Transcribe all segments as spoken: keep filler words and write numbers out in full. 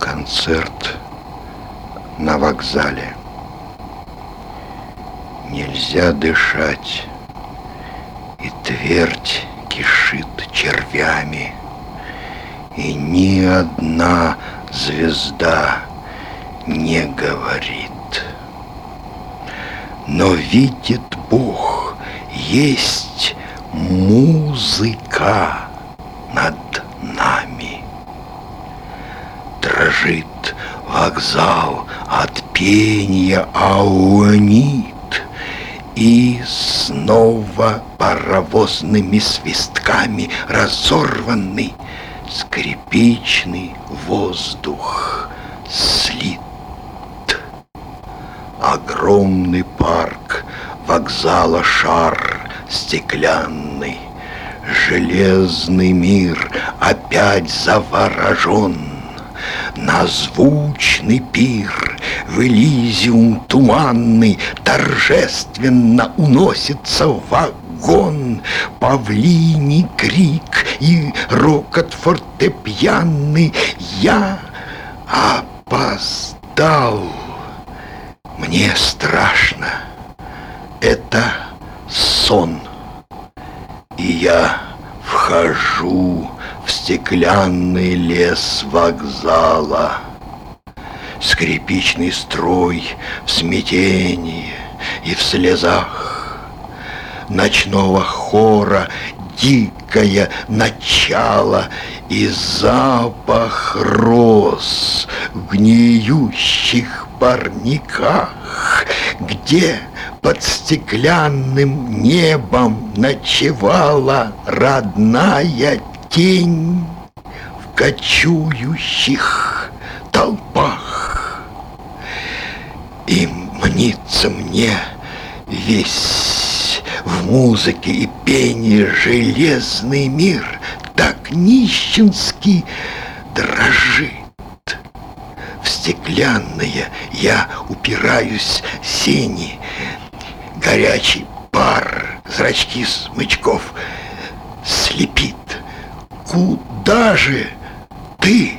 Концерт на вокзале. Нельзя дышать, и твердь кишит червями, и ни одна звезда не говорит. Но видит Бог, есть музыка над нами. Дрожит вокзал от пения аонит, и снова паровозными свистками разорванный скрипичный воздух слит. Огромный парк вокзала шар стеклянный, железный мир опять заворожен. На звучный пир в Элизиум туманный торжественно уносится вагон. Павлиний крик и рокот фортепианный. Я опоздал. Мне страшно. Это сон. И я вхожу в стеклянный лес вокзала. Скрипичный строй в смятении и в слезах ночного хора, дикое начало и запах роз в гниющих парниках, где под стеклянным небом ночевала родная тень в кочующих толпах. И мнится мне весь в музыке и пении железный мир так нищенски дрожит. В стеклянные я упираюсь сени, горячий пар зрачки смычков слепит. Куда же ты?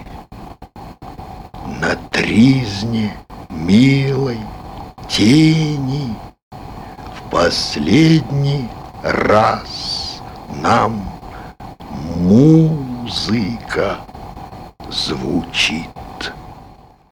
На тризне милой тени в последний раз нам музыка звучит.